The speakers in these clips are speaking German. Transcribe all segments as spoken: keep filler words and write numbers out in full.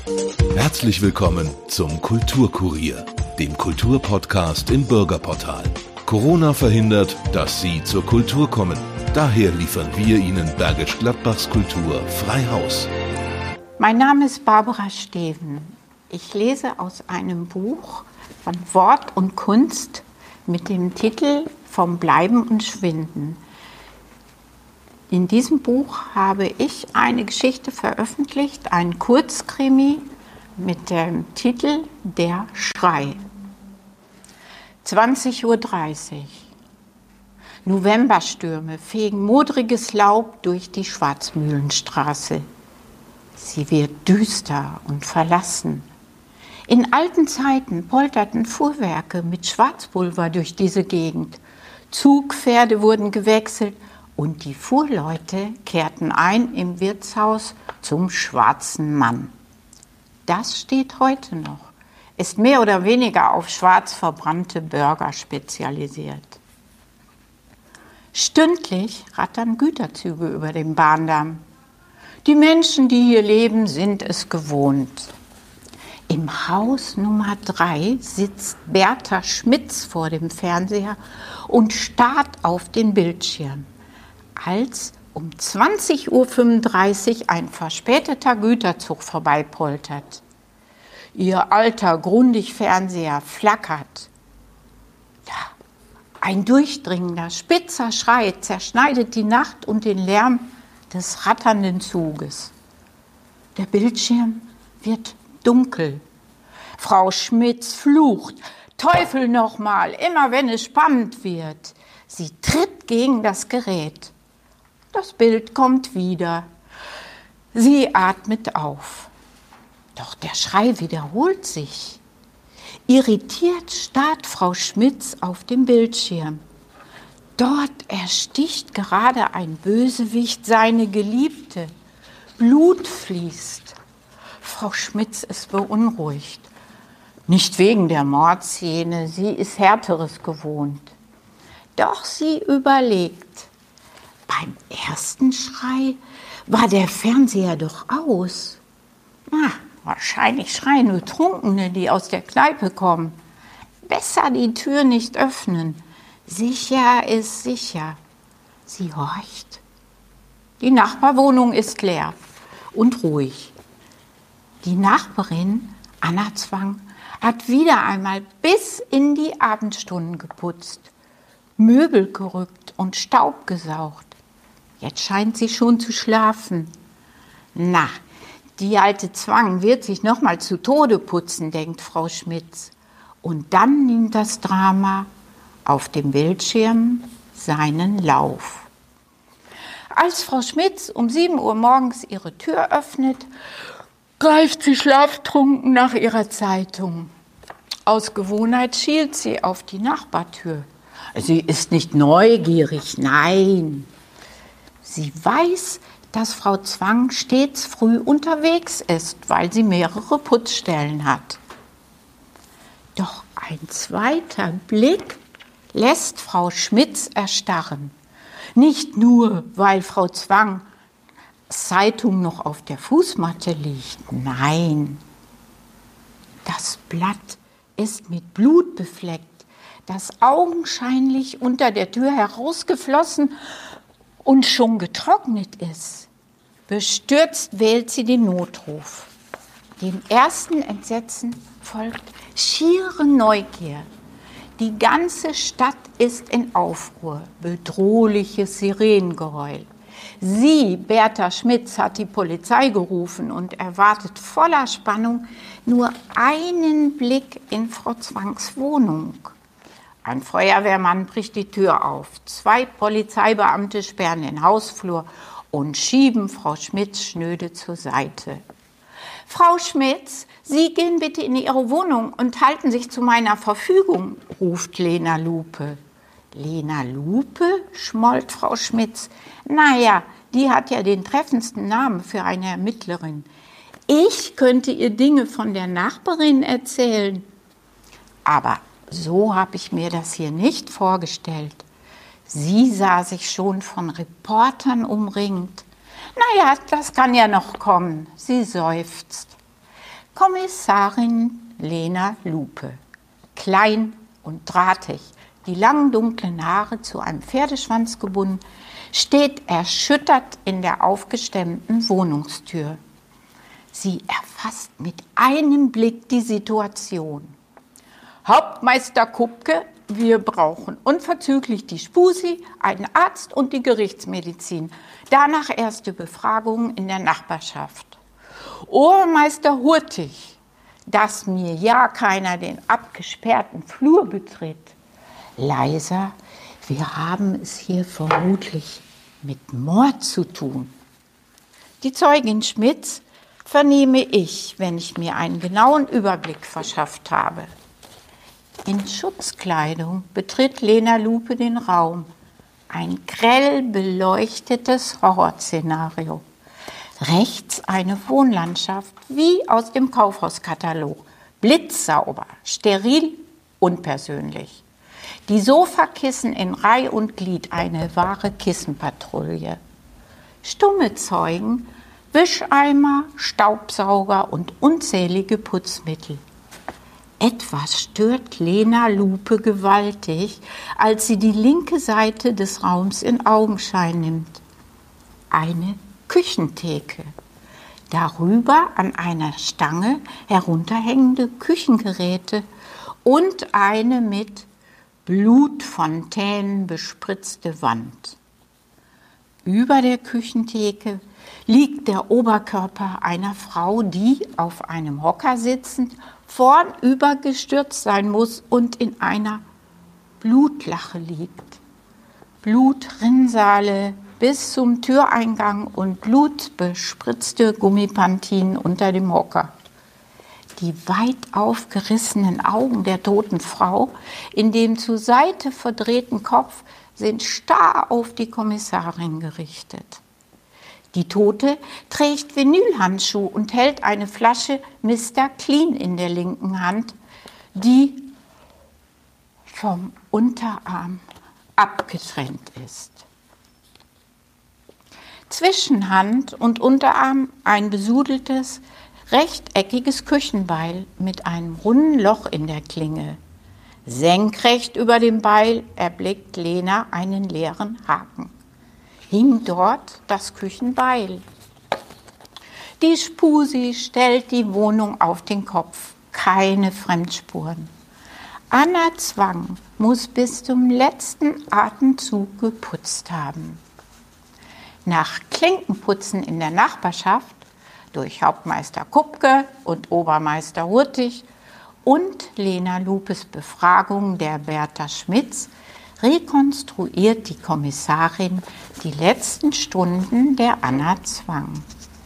Herzlich willkommen zum Kulturkurier, dem Kulturpodcast im Bürgerportal. Corona verhindert, dass Sie zur Kultur kommen. Daher liefern wir Ihnen Bergisch Gladbachs Kultur frei Haus. Mein Name ist Barbara Steven. Ich lese aus einem Buch von Wort und Kunst mit dem Titel Vom Bleiben und Schwinden. In diesem Buch habe ich eine Geschichte veröffentlicht, einen Kurzkrimi mit dem Titel Der Schrei. zwanzig Uhr dreißig. Novemberstürme fegen modriges Laub durch die Schwarzmühlenstraße. Sie wird düster und verlassen. In alten Zeiten polterten Fuhrwerke mit Schwarzpulver durch diese Gegend. Zugpferde wurden gewechselt und die Fuhrleute kehrten ein im Wirtshaus zum Schwarzen Mann. Das steht heute noch, ist mehr oder weniger auf schwarz verbrannte Burger spezialisiert. Stündlich rattern Güterzüge über den Bahndamm. Die Menschen, die hier leben, sind es gewohnt. Im Haus Nummer drei sitzt Bertha Schmitz vor dem Fernseher und starrt auf den Bildschirm, als um zwanzig Uhr fünfunddreißig ein verspäteter Güterzug vorbeipoltert. Ihr alter Grundig-Fernseher flackert. Ja, ein durchdringender, spitzer Schrei zerschneidet die Nacht und den Lärm des ratternden Zuges. Der Bildschirm wird dunkel. Frau Schmitz flucht. Teufel nochmal, immer wenn es spannend wird. Sie tritt gegen das Gerät. Das Bild kommt wieder. Sie atmet auf. Doch der Schrei wiederholt sich. Irritiert starrt Frau Schmitz auf dem Bildschirm. Dort ersticht gerade ein Bösewicht seine Geliebte. Blut fließt. Frau Schmitz ist beunruhigt. Nicht wegen der Mordszene, sie ist Härteres gewohnt. Doch sie überlegt. Beim ersten Schrei war der Fernseher doch aus. Na, wahrscheinlich schreien nur Trunkene, die aus der Kneipe kommen. Besser die Tür nicht öffnen. Sicher ist sicher. Sie horcht. Die Nachbarwohnung ist leer und ruhig. Die Nachbarin, Anna Zwang, hat wieder einmal bis in die Abendstunden geputzt, Möbel gerückt und Staub gesaugt. Jetzt scheint sie schon zu schlafen. Na, die alte Zwang wird sich noch mal zu Tode putzen, denkt Frau Schmitz. Und dann nimmt das Drama auf dem Bildschirm seinen Lauf. Als Frau Schmitz um sieben Uhr morgens ihre Tür öffnet, greift sie schlaftrunken nach ihrer Zeitung. Aus Gewohnheit schielt sie auf die Nachbartür. Sie ist nicht neugierig, nein. Sie weiß, dass Frau Zwang stets früh unterwegs ist, weil sie mehrere Putzstellen hat. Doch ein zweiter Blick lässt Frau Schmitz erstarren. Nicht nur, weil Frau Zwang Zeitung noch auf der Fußmatte liegt. Nein, das Blatt ist mit Blut befleckt, das augenscheinlich unter der Tür herausgeflossen und schon getrocknet ist. Bestürzt wählt sie den Notruf. Dem ersten Entsetzen folgt schiere Neugier. Die ganze Stadt ist in Aufruhr, bedrohliches Sirenengeheul. Sie, Bertha Schmitz, hat die Polizei gerufen und erwartet voller Spannung nur einen Blick in Frau Zwangs Wohnung. Ein Feuerwehrmann bricht die Tür auf. Zwei Polizeibeamte sperren den Hausflur und schieben Frau Schmitz schnöde zur Seite. Frau Schmitz, Sie gehen bitte in Ihre Wohnung und halten sich zu meiner Verfügung, ruft Lena Lupe. Lena Lupe, schmollt Frau Schmitz. Naja, die hat ja den treffendsten Namen für eine Ermittlerin. Ich könnte ihr Dinge von der Nachbarin erzählen. Aber so habe ich mir das hier nicht vorgestellt. Sie sah sich schon von Reportern umringt. Naja, das kann ja noch kommen, sie seufzt. Kommissarin Lena Lupe, klein und drahtig, die langen dunklen Haare zu einem Pferdeschwanz gebunden, steht erschüttert in der aufgestemmten Wohnungstür. Sie erfasst mit einem Blick die Situation. Hauptmeister Kupke, wir brauchen unverzüglich die Spusi, einen Arzt und die Gerichtsmedizin. Danach erste Befragungen in der Nachbarschaft. Obermeister Hurtig, dass mir ja keiner den abgesperrten Flur betritt. Leiser, wir haben es hier vermutlich mit Mord zu tun. Die Zeugin Schmitz vernehme ich, wenn ich mir einen genauen Überblick verschafft habe. In Schutzkleidung betritt Lena Lupe den Raum. Ein grell beleuchtetes Horrorszenario. Rechts eine Wohnlandschaft wie aus dem Kaufhauskatalog. Blitzsauber, steril, unpersönlich. Die Sofakissen in Reih und Glied, eine wahre Kissenpatrouille. Stumme Zeugen, Wischeimer, Staubsauger und unzählige Putzmittel. Etwas stört Lena Lupe gewaltig, als sie die linke Seite des Raums in Augenschein nimmt. Eine Küchentheke. Darüber an einer Stange herunterhängende Küchengeräte und eine mit Blutfontänen bespritzte Wand. Über der Küchentheke liegt der Oberkörper einer Frau, die auf einem Hocker sitzend vornüber gestürzt sein muss und in einer Blutlache liegt. Blutrinsale bis zum Türeingang und blutbespritzte Gummipantinen unter dem Hocker. Die weit aufgerissenen Augen der toten Frau in dem zur Seite verdrehten Kopf sind starr auf die Kommissarin gerichtet. Die Tote trägt Vinylhandschuhe und hält eine Flasche Mister Clean in der linken Hand, die vom Unterarm abgetrennt ist. Zwischen Hand und Unterarm ein besudeltes, rechteckiges Küchenbeil mit einem runden Loch in der Klinge. Senkrecht über dem Beil erblickt Lena einen leeren Haken. Hing dort das Küchenbeil. Die Spusi stellt die Wohnung auf den Kopf. Keine Fremdspuren. Anna Zwang muss bis zum letzten Atemzug geputzt haben. Nach Klinkenputzen in der Nachbarschaft durch Hauptmeister Kupke und Obermeister Hurtig und Lena Lupes Befragung der Bertha Schmitz rekonstruiert die Kommissarin die letzten Stunden der Anna Zwang.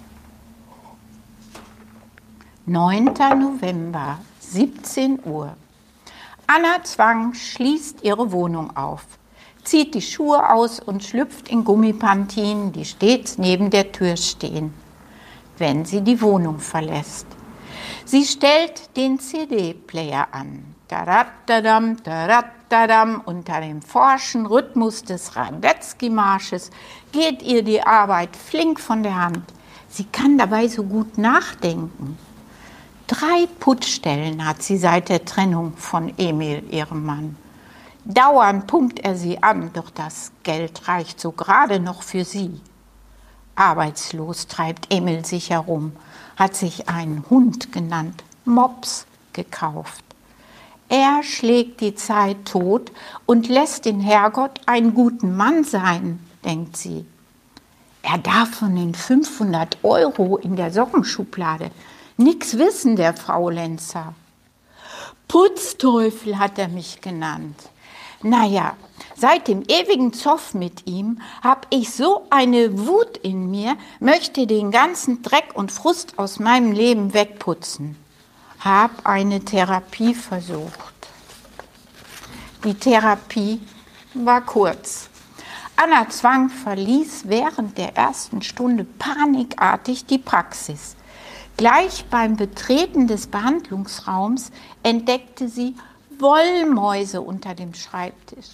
neunter November, siebzehn Uhr. Anna Zwang schließt ihre Wohnung auf, zieht die Schuhe aus und schlüpft in Gummipantinen, die stets neben der Tür stehen, wenn sie die Wohnung verlässt. Sie stellt den C D-Player an. Tarattadam, tarattadam, unter dem forschen Rhythmus des Radetzky-Marsches geht ihr die Arbeit flink von der Hand. Sie kann dabei so gut nachdenken. Drei Putzstellen hat sie seit der Trennung von Emil, ihrem Mann. Dauernd pumpt er sie an, doch das Geld reicht so gerade noch für sie. Arbeitslos treibt Emil sich herum, hat sich einen Hund genannt, Mops, gekauft. Er schlägt die Zeit tot und lässt den Herrgott einen guten Mann sein, denkt sie. Er darf von den fünfhundert Euro in der Sockenschublade nix wissen, der Faulenzer. Putzteufel hat er mich genannt. Naja, seit dem ewigen Zoff mit ihm hab ich so eine Wut in mir, möchte den ganzen Dreck und Frust aus meinem Leben wegputzen. Hab eine Therapie versucht. Die Therapie war kurz. Anna Zwang verließ während der ersten Stunde panikartig die Praxis. Gleich beim Betreten des Behandlungsraums entdeckte sie Wollmäuse unter dem Schreibtisch,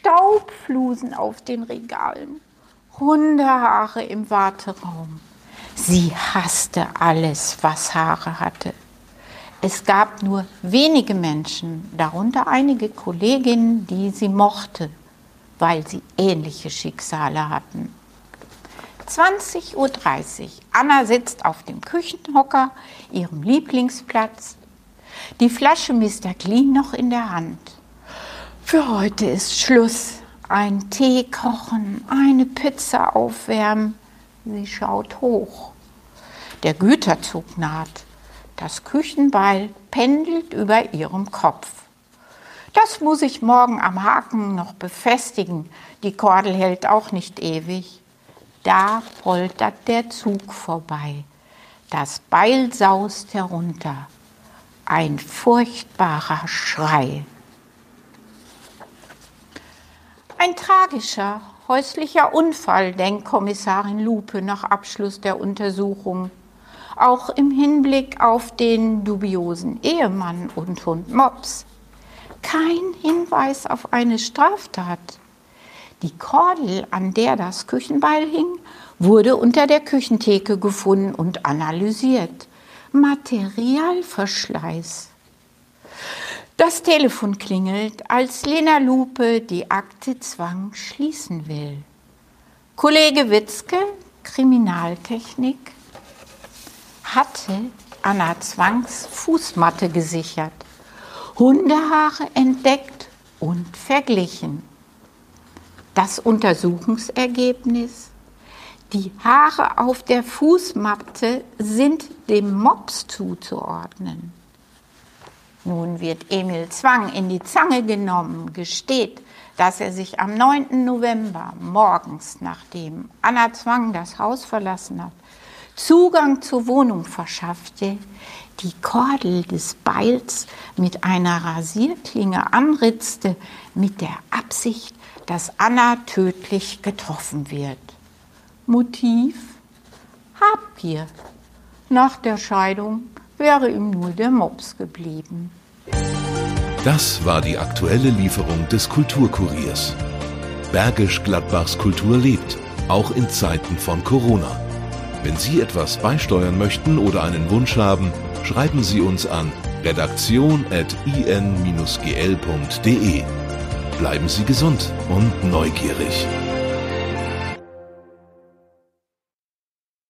Staubflusen auf den Regalen, Hundehaare im Warteraum. Sie hasste alles, was Haare hatte. Es gab nur wenige Menschen, darunter einige Kolleginnen, die sie mochte, weil sie ähnliche Schicksale hatten. zwanzig Uhr dreißig. Anna sitzt auf dem Küchenhocker, ihrem Lieblingsplatz. Die Flasche Mister Clean noch in der Hand. Für heute ist Schluss. Ein Tee kochen, eine Pizza aufwärmen. Sie schaut hoch. Der Güterzug naht. Das Küchenbeil pendelt über ihrem Kopf. Das muss ich morgen am Haken noch befestigen. Die Kordel hält auch nicht ewig. Da poltert der Zug vorbei. Das Beil saust herunter. Ein furchtbarer Schrei. Ein tragischer, häuslicher Unfall, denkt Kommissarin Lupe nach Abschluss der Untersuchung. Auch im Hinblick auf den dubiosen Ehemann und Hund Mops. Kein Hinweis auf eine Straftat. Die Kordel, an der das Küchenbeil hing, wurde unter der Küchentheke gefunden und analysiert. Materialverschleiß. Das Telefon klingelt, als Lena Lupe die Akte Zwang schließen will. Kollege Witzke, Kriminaltechnik, hatte Anna Zwangs Fußmatte gesichert, Hundehaare entdeckt und verglichen. Das Untersuchungsergebnis: Die Haare auf der Fußmatte sind dem Mops zuzuordnen. Nun wird Emil Zwang in die Zange genommen, gesteht, dass er sich am neunten November morgens, nachdem Anna Zwang das Haus verlassen hat, Zugang zur Wohnung verschaffte, die Kordel des Beils mit einer Rasierklinge anritzte, mit der Absicht, dass Anna tödlich getroffen wird. Motiv? Habgier. Nach der Scheidung wäre ihm nur der Mops geblieben. Das war die aktuelle Lieferung des Kulturkuriers. Bergisch Gladbachs Kultur lebt, auch in Zeiten von Corona. Wenn Sie etwas beisteuern möchten oder einen Wunsch haben, schreiben Sie uns an redaktion at i n dash g l punkt d e. Bleiben Sie gesund und neugierig.